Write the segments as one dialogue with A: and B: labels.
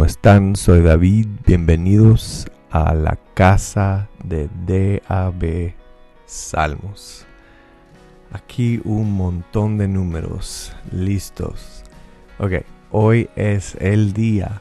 A: ¿cómo están? Soy David, bienvenidos a la casa de DAB Salmos. Aquí un montón de números listos. Ok, hoy es el día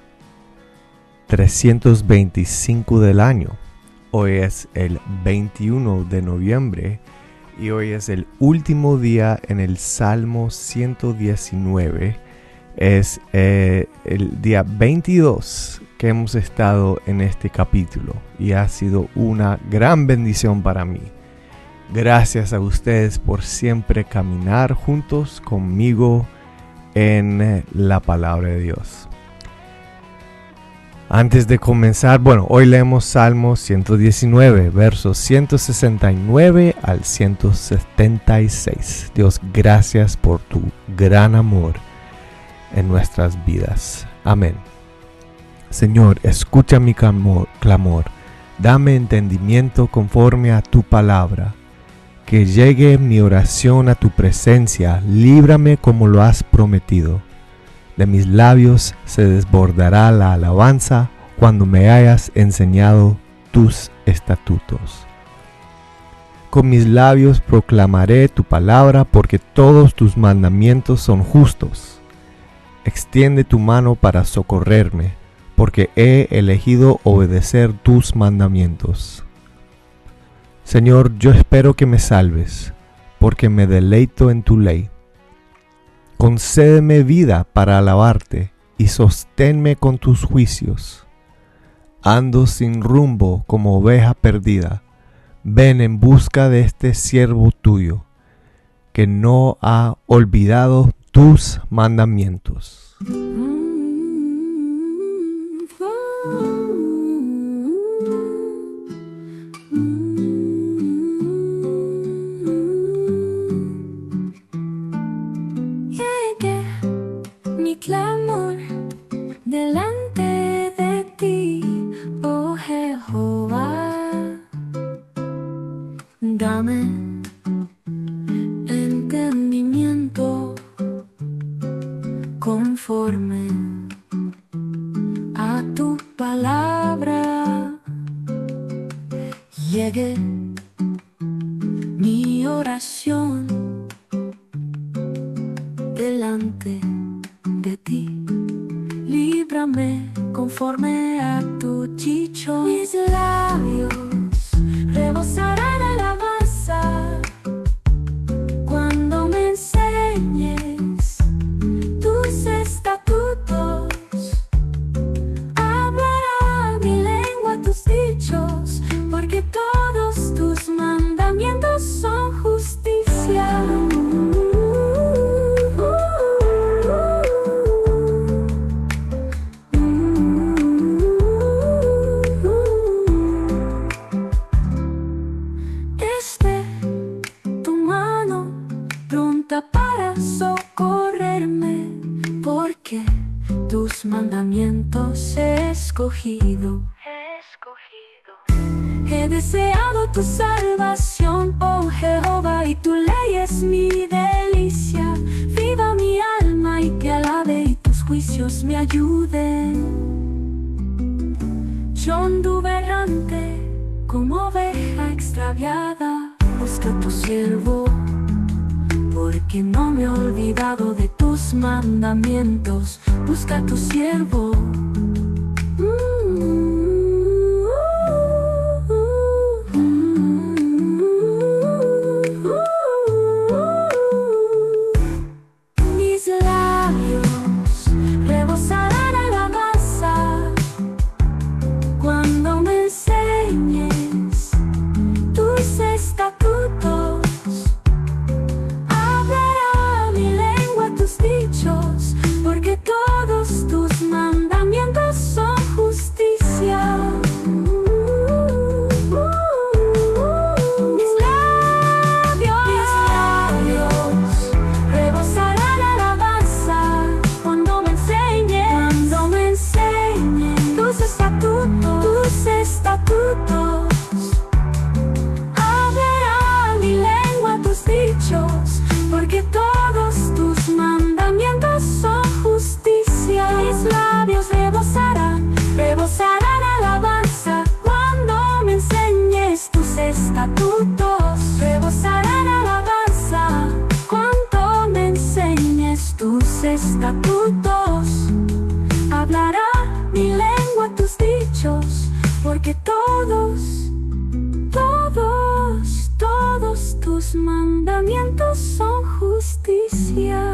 A: 325 del año. Hoy es el 21 de noviembre y hoy es el último día en el Salmo 119. Es el día 22 que hemos estado en este capítulo y ha sido una gran bendición para mí. Gracias a ustedes por siempre caminar juntos conmigo en la palabra de Dios. Antes de comenzar, hoy leemos Salmo 119, versos 169 al 176. Dios, gracias por tu gran amor en nuestras vidas. Amén. Señor, escucha mi clamor. Dame entendimiento conforme a tu palabra. Que llegue mi oración a tu presencia. Líbrame como lo has prometido. De mis labios se desbordará la alabanza cuando me hayas enseñado tus estatutos. Con mis labios proclamaré tu palabra porque todos tus mandamientos son justos. Extiende tu mano para socorrerme, porque he elegido obedecer tus mandamientos. Señor, yo espero que me salves, porque me deleito en tu ley. Concédeme vida para alabarte y sosténme con tus juicios. Ando sin rumbo como oveja perdida. Ven en busca de este siervo tuyo, que no ha olvidado tus mandamientos.
B: Llegué mi clamor delante de ti, oh Jehová. Dame entendimiento conforme a tu palabra. Llegue mi oración delante de ti. Líbrame conforme a tu dicho. Mis labios rebosarán alabanza cuando me enseñes tus estatutos. Hablará mi lengua tus dichos, porque todos tus mandamientos son justicia. Esté tu mano pronta para socorrerme, porque tus mandamientos he escogido. He deseado tu salvación, oh Jehová, y tu ley es mi delicia. Viva mi alma y te alabe, y tus juicios me ayuden. Yo anduve errante como oveja extraviada. Busca tu siervo, porque no me he olvidado de tus mandamientos. Busca tu siervo. Mis labios rebosarán alabanza cuando me enseñes tus estatutos. Hablará mi lengua tus dichos, porque todos tus mandamientos son justos. porque todos tus mandamientos son justicia.